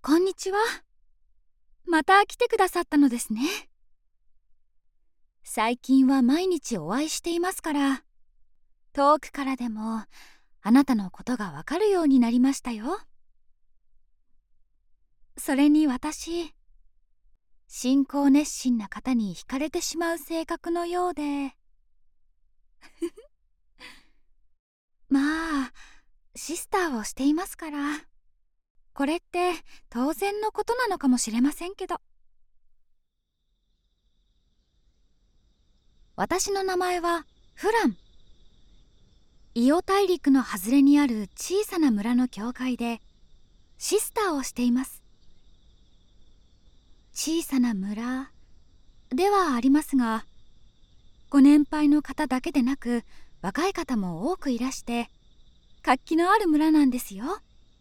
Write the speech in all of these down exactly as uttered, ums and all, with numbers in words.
こんにちは。また来てくださったのですね。最近は毎日お会いしていますから、遠くからでもあなたのことがわかるようになりましたよ。それに私、信仰熱心な方に惹かれてしまう性格のようでまあ、シスターをしていますから、これって当然のことなのかもしれませんけど。私の名前はフラン。イオ大陸の外れにある小さな村の教会でシスターをしています。小さな村ではありますが、ご年配の方だけでなく若い方も多くいらして活気のある村なんですよ。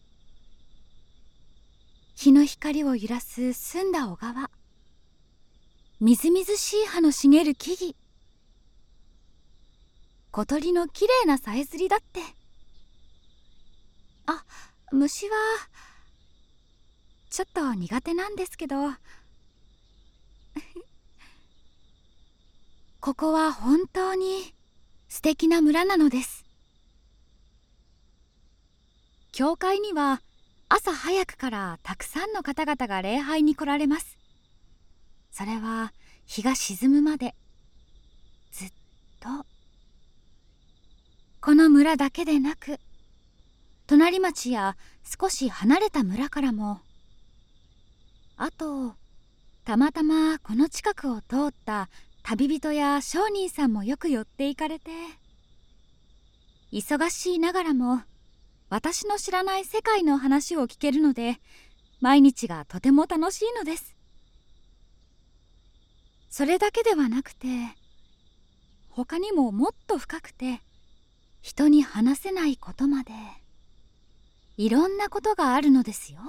日の光を揺らす澄んだ小川、みずみずしい葉の茂る木々、小鳥のきれいなさえずりだって。あ、虫はちょっと苦手なんですけどここは本当に素敵な村なのです。教会には朝早くからたくさんの方々が礼拝に来られます。それは日が沈むまでずっと。この村だけでなく、隣町や少し離れた村からも、あとたまたまこの近くを通った旅人や商人さんもよく寄っていかれて、忙しいながらも私の知らない世界の話を聞けるので、毎日がとても楽しいのです。それだけではなくて、他にももっと深くて人に話せないことまで、いろんなことがあるのですよ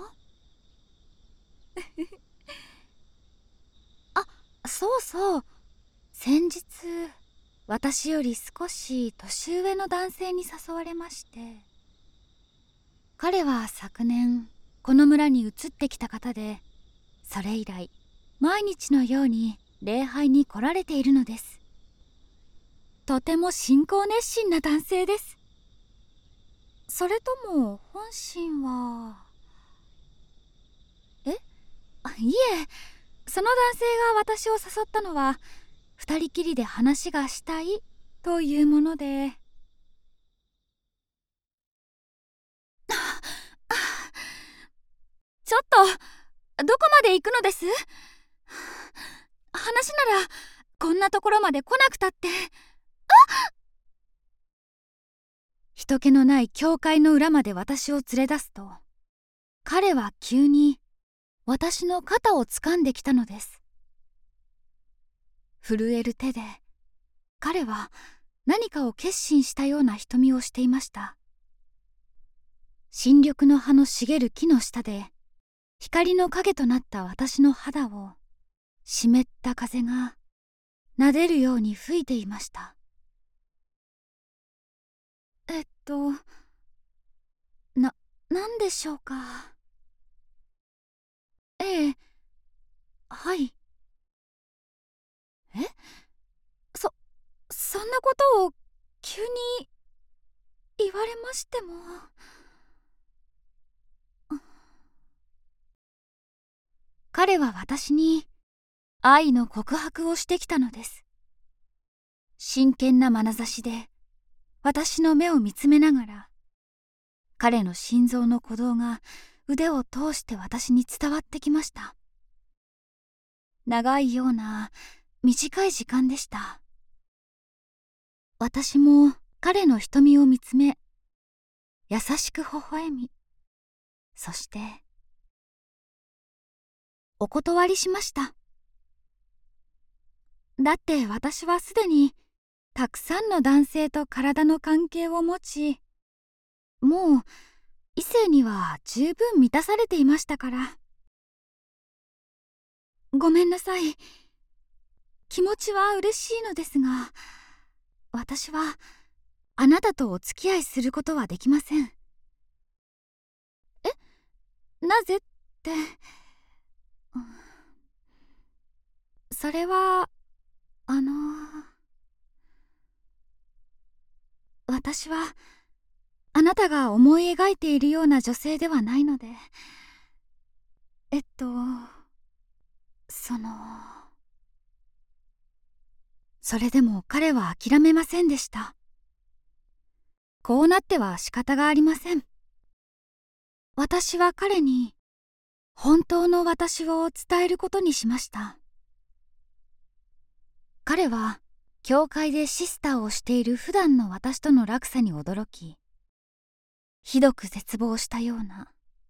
あ、そうそう、先日私より少し年上の男性に誘われまして、彼は昨年この村に移ってきた方で、それ以来毎日のように礼拝に来られているのです。とても信仰熱心な男性です。それとも本心はえあいえ、その男性が私を誘ったのは二人きりで話がしたいというもので。ちょっとどこまで行くのです？話ならこんなところまで来なくたって。あっ！人気のない教会の裏まで私を連れ出すと、彼は急に私の肩を掴んできたのです。震える手で彼は何かを決心したような瞳をしていました。新緑の葉の茂る木の下で光の影となった私の肌を湿った風が撫でるように吹いていました。えっとな、なんでしょうか。ええ、はい。え、そ、そんなことを急に言われましても。彼は私に愛の告白をしてきたのです。真剣な眼差しで私の目を見つめながら、彼の心臓の鼓動が腕を通して私に伝わってきました。長いような短い時間でした。私も彼の瞳を見つめ、優しく微笑み、そしてお断りしました。だって私はすでにたくさんの男性と体の関係を持ち、もう異性には十分満たされていましたから。ごめんなさい。気持ちは嬉しいのですが、私はあなたとお付き合いすることはできません。え、なぜ 、うん、それはあの私はあなたが思い描いているような女性ではないので、えっとそのそれでも彼は諦めませんでした。こうなっては仕方がありません。私は彼に本当の私を伝えることにしました。彼は教会でシスターをしている普段の私との落差に驚き、ひどく絶望したような。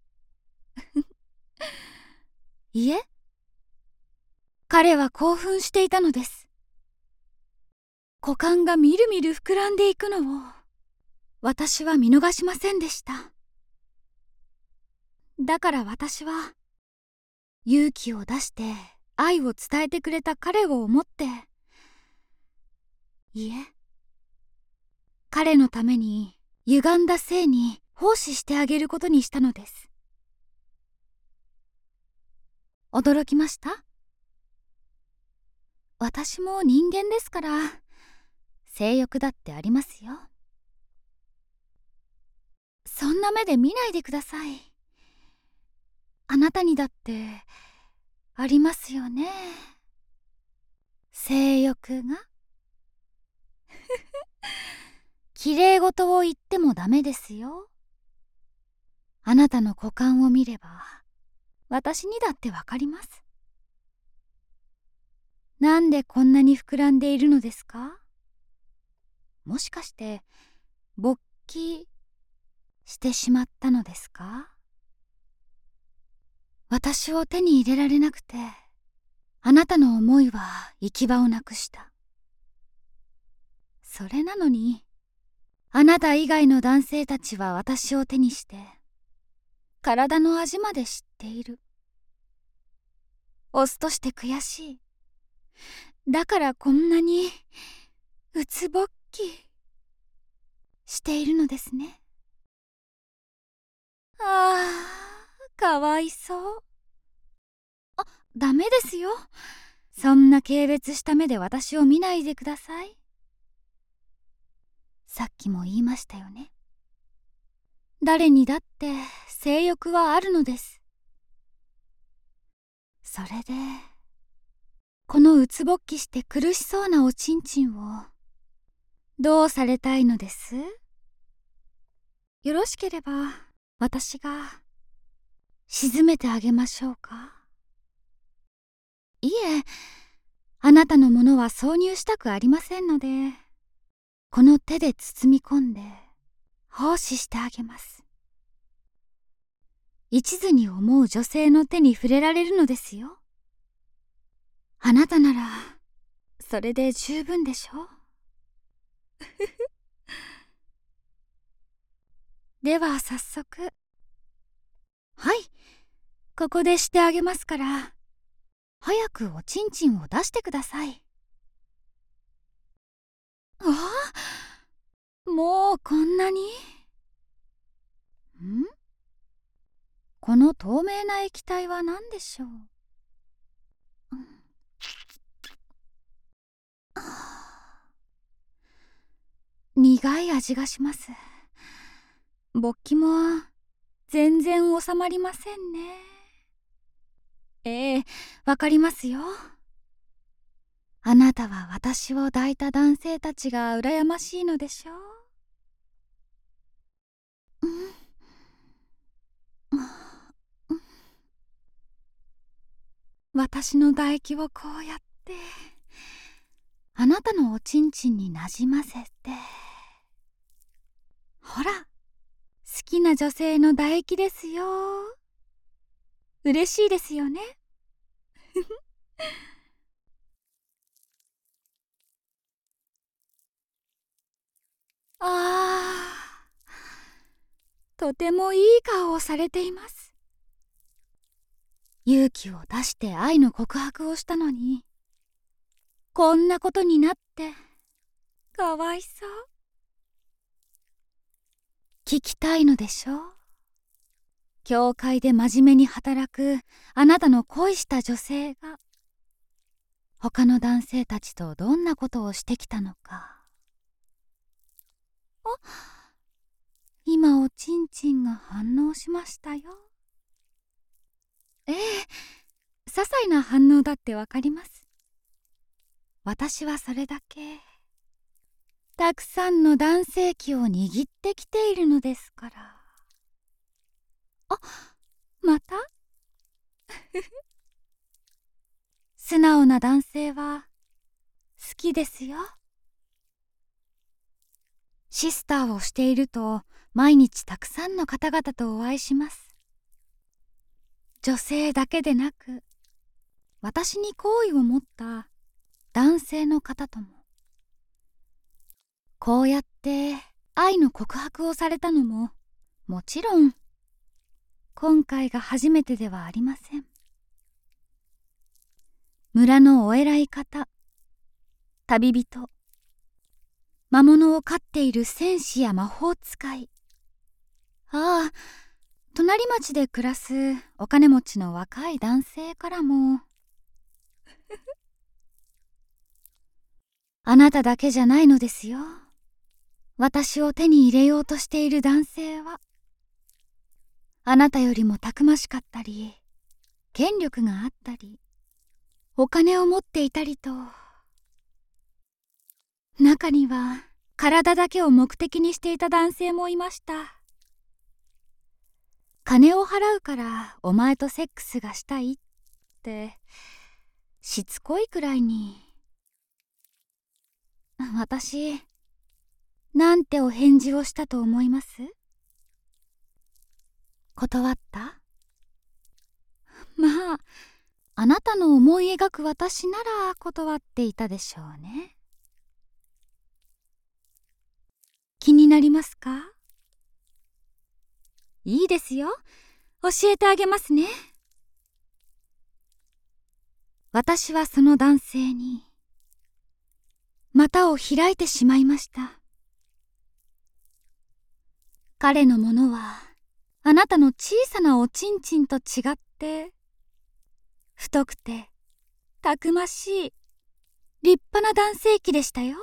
いえ、彼は興奮していたのです。股間がみるみる膨らんでいくのを私は見逃しませんでした。だから私は勇気を出して愛を伝えてくれた彼を思って、いえ、彼のために歪んだ性に奉仕してあげることにしたのです。驚きました？私も人間ですから性欲だってありますよ。そんな目で見ないでください。あなたにだってありますよね、性欲が。きれい事を言ってもダメですよ。あなたの股間を見れば私にだってわかります。なんでこんなに膨らんでいるのですか？もしかして勃起してしまったのですか？私を手に入れられなくて、あなたの思いは行き場をなくした。それなのに、あなた以外の男性たちは私を手にして、体の味まで知っている。オスとして悔しい。だからこんなに、うつぼっき、しているのですね。ああ、かわいそう。あ、ダメですよ。そんな軽蔑した目で私を見ないでください。さっきも言いましたよね。誰にだって性欲はあるのです。それで、このうつぼっきして苦しそうなおちんちんを、どうされたいのです？よろしければ、私が、沈めてあげましょうか？いえ、あなたのものは挿入したくありませんので、この手で包み込んで奉仕してあげます。一途に思う女性の手に触れられるのですよ。あなたならそれで十分でしょ。では早速、はい、ここでしてあげますから、早くおちんちんを出してください。ああ、もうこんなに。ん？この透明な液体は何でしょう？うん、苦い味がします。勃起も全然収まりませんね。ええ、わかりますよ。あなたは私を抱いた男性たちが羨ましいのでしょう。うん、うん、私の唾液をこうやってあなたのおちんちんになじませて、ほら、好きな女性の唾液ですよ。嬉しいですよね。ああ、とてもいい顔をされています。勇気を出して愛の告白をしたのに、こんなことになってかわいそう。聞きたいのでしょ？ 教会で真面目に働くあなたの恋した女性が他の男性たちとどんなことをしてきたのか。あ、今おちんちんが反応しましたよ。ええ、些細な反応だってわかります。私はそれだけたくさんの男性器を握ってきているのですから。あ、また素直な男性は好きですよ。シスターをしていると毎日たくさんの方々とお会いします。女性だけでなく私に好意を持った男性の方とも。こうやって愛の告白をされたのももちろん今回が初めてではありません。村のお偉い方、旅人、魔物を飼っている戦士や魔法使い、ああ、隣町で暮らすお金持ちの若い男性からもあなただけじゃないのですよ。私を手に入れようとしている男性はあなたよりもたくましかったり、権力があったり、お金を持っていたりと、中には体だけを目的にしていた男性もいました。金を払うからお前とセックスがしたいってしつこいくらいに。私なんてお返事をしたと思います？断った？まあ、あなたの思い描く私なら断っていたでしょうね。気になりますか？いいですよ。教えてあげますね。私はその男性に股を開いてしまいました。彼のものはあなたの小さなおちんちんと違って太くてたくましい立派な男性器でしたよ。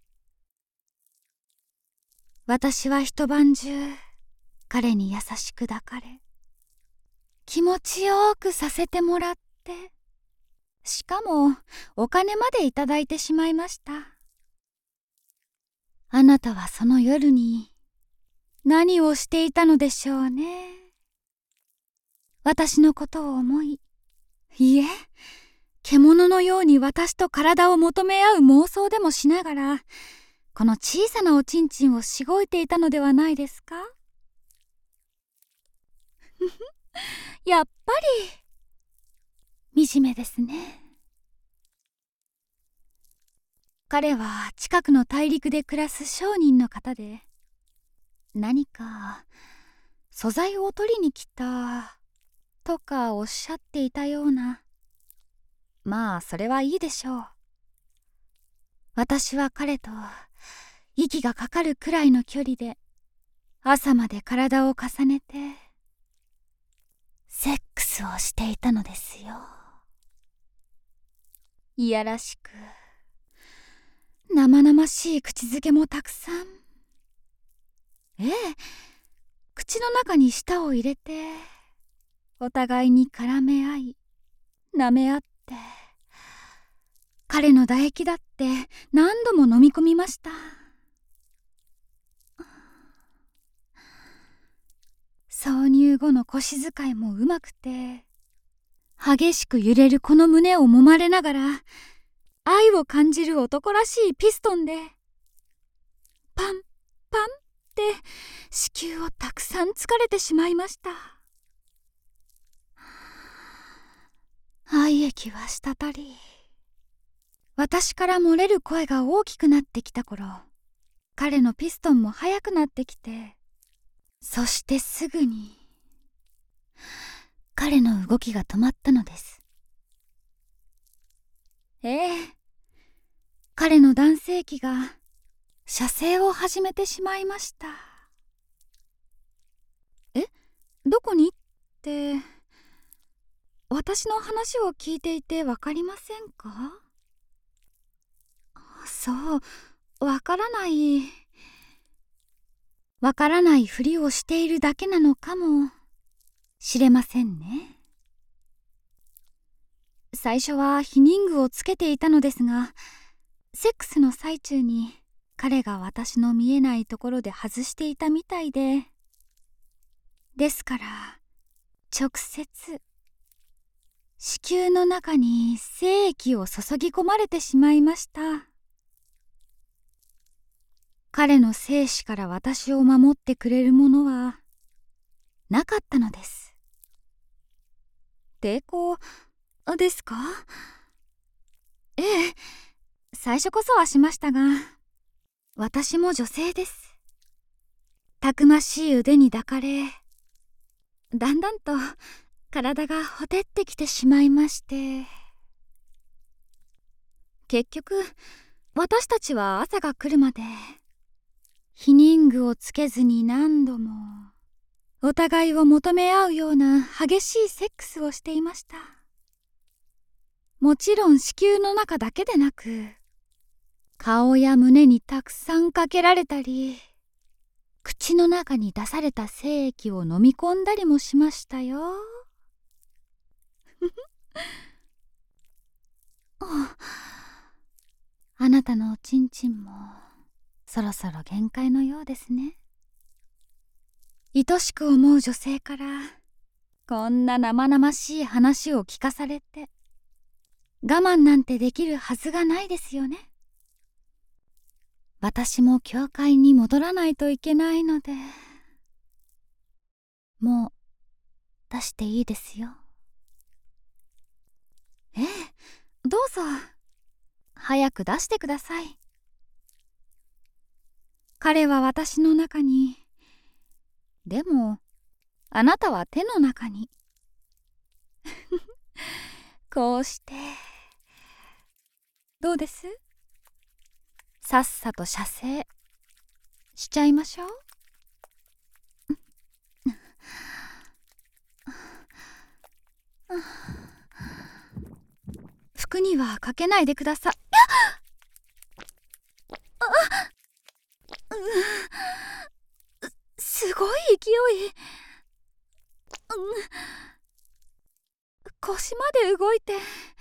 私は一晩中彼に優しく抱かれ気持ちよくさせてもらって、しかもお金までいただいてしまいました。あなたはその夜に何をしていたのでしょうね。私のことを思い、いえ、獣のように私と体を求め合う妄想でもしながら、この小さなおちんちんをしごいていたのではないですか？やっぱり惨めですね。彼は近くの大陸で暮らす商人の方で、何か素材を取りに来たとかおっしゃっていたような。まあそれはいいでしょう。私は彼と息がかかるくらいの距離で朝まで体を重ねてセックスをしていたのですよ。いやらしく生々しい口づけもたくさん。ええ、口の中に舌を入れてお互いに絡め合い舐め合って、彼の唾液だって何度も飲み込みました。挿入後の腰遣いもうまくて、激しく揺れるこの胸を揉まれながら愛を感じる男らしいピストンでパンパンって子宮をたくさん疲れてしまいました。愛液は滴り、私から漏れる声が大きくなってきた頃、彼のピストンも速くなってきて、そしてすぐに彼の動きが止まったのです。ええ、彼の男性器が射精を始めてしまいました。え、どこにっって私の話を聞いていてわかりませんか？そう、わからない。わからないふりをしているだけなのかもしれませんね。最初は避妊具をつけていたのですが、セックスの最中に彼が私の見えないところで外していたみたいで、ですから直接子宮の中に精液を注ぎ込まれてしまいました。彼の精子から私を守ってくれるものはなかったのです。抵抗ですか？ええ、最初こそはしましたが、私も女性です。たくましい腕に抱かれ、だんだんと体がほてってきてしまいまして、結局私たちは朝が来るまで避妊具をつけずに何度もお互いを求め合うような激しいセックスをしていました。もちろん子宮の中だけでなく、顔や胸にたくさんかけられたり、口の中に出された精液を飲み込んだりもしましたよ。あなたのおちんちんもそろそろ限界のようですね。愛しく思う女性からこんな生々しい話を聞かされて、我慢なんてできるはずがないですよね。私も教会に戻らないといけないので、もう出していいですよ。ええ、どうぞ早く出してください。彼は私の中に、でもあなたは手の中にこうして、どうです？さっさと射精しちゃいましょう。服にはかけないでください。すごい勢い、うん、腰まで動いて、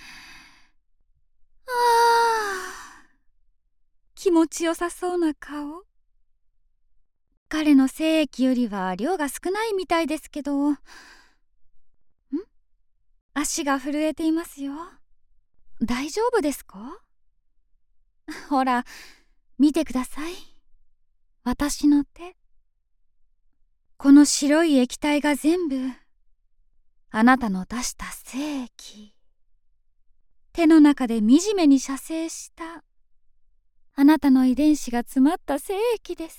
ああ、気持ちよさそうな顔。彼の精液よりは量が少ないみたいですけど、ん？足が震えていますよ。大丈夫ですか？ほら、見てください。私の手。この白い液体が全部あなたの出した精液。手の中で惨めに射精したあなたの遺伝子が詰まった精液です。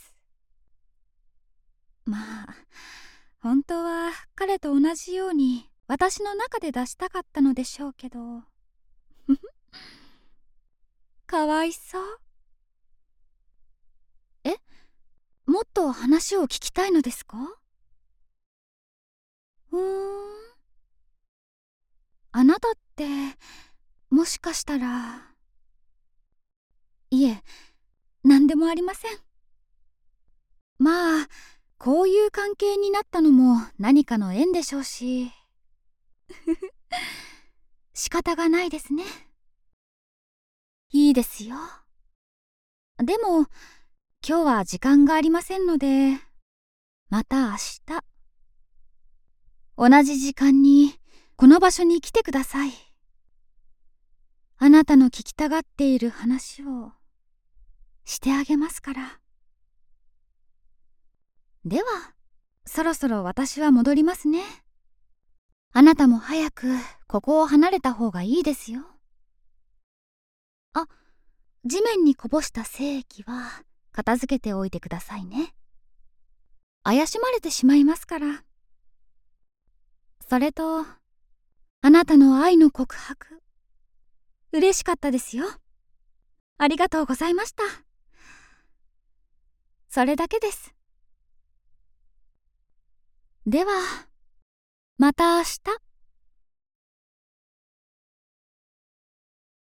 まあ、本当は彼と同じように私の中で出したかったのでしょうけどかわいそう。え、もっと話を聞きたいのですか？うーん、あなたってもしかしたら。いえ、何でもありません。まあ、こういう関係になったのも何かの縁でしょうし仕方がないですね。いいですよ。でも今日は時間がありませんので、また明日同じ時間にこの場所に来てください。あなたの聞きたがっている話をしてあげますから。ではそろそろ私は戻りますね。あなたも早くここを離れた方がいいですよ。あ、地面にこぼした精液は片付けておいてくださいね。怪しまれてしまいますから。それと、あなたの愛の告白、嬉しかったですよ。ありがとうございました。それだけです。ではまた明日。